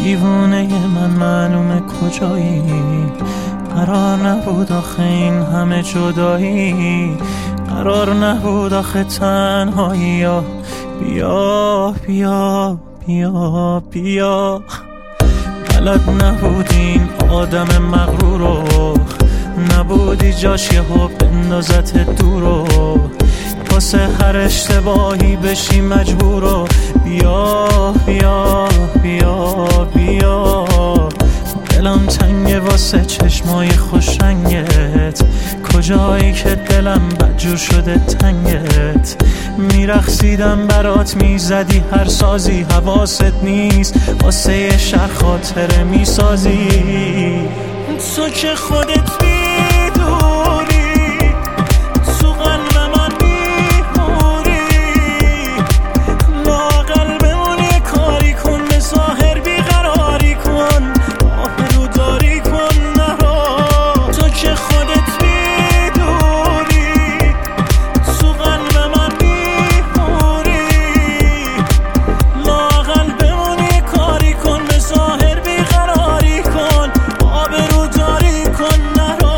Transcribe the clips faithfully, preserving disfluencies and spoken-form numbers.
دیوونه من معلومه کجایی، قرار نبود آخه این همه جدایی، قرار نبود آخه تنهایی. بیا بیا بیا بیا بلد نبودین آدم مغرورو، نبودی جاش یه ها بندازت دورو، واسه هر اشتباهی بشی مجبورو. بیا بیا بیا بیا دلم تنگه واسه چشمای خوشنگت، کجایی که دلم بدجور شده تنگت. میرقصیدم برات میزدی هر سازی، حواست نیست واسه یه شهر خاطره میسازی. تو که خودت میدونی تو قلب من میمونی، لااقل بمونی کاری کن، به ظاهر بیقراری کن، آبرو داری کن نرو. تو که خودت میدونی تو قلب من میمونی، لااقل بمونی کاری کن، به ظاهر بیقراری کن، آبرو داری کن نرو.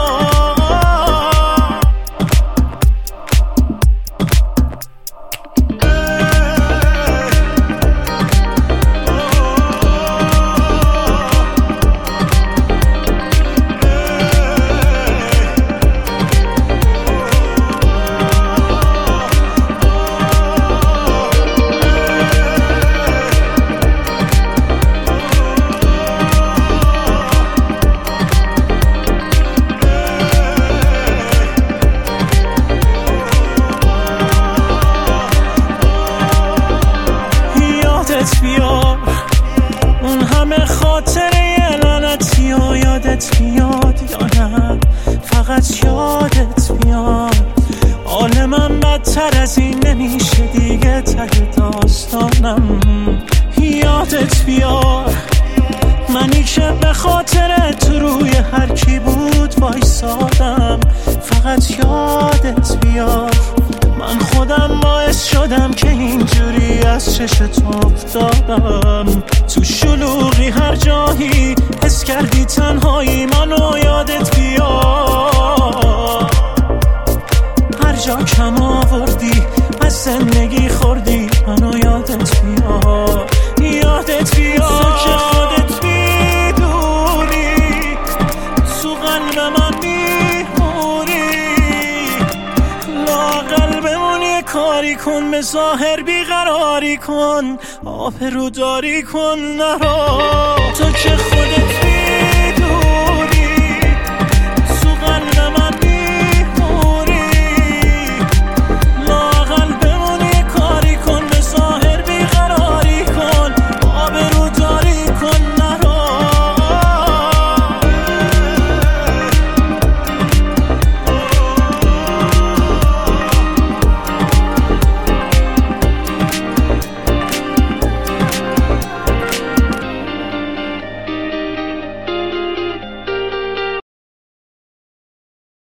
بیار اون همه خاطره لعنتی و یادت بیاد یا نه فقط یادت بیاد. حال من بدتر از این نمیشه دیگه، ته داستانم یادت بیار. منی که به خاطر تو روی هر کی بود وایسادم، فقط یادت بیار. من خودم باعث شدم که اینجوری از چش تو افتادم، تو شلوغی هر جایی حس کردی تنهایی، منو یادت بیار. هر جا کم آوردی از زندگی خوردی، منو یادت بیار، یادت بیار. تو که خودت میدونی تو قلب من میمونی، لااقل بمونی کاری کن، به ظاهر بیقراری کن، آبرو داری کن نرو. تو که خودت